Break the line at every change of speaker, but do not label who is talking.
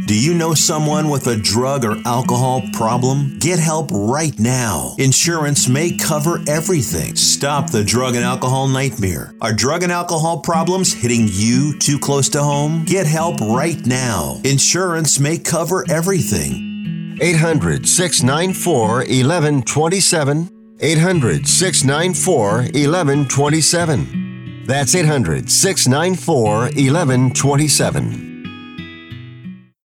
Do you know someone with a drug or alcohol problem? Get help right now. Insurance may cover everything. Stop the drug and alcohol nightmare. Are drug and alcohol problems hitting you too close to home? Get help right now. Insurance may cover everything.
800-694-1127. 800-694-1127. That's 800-694-1127.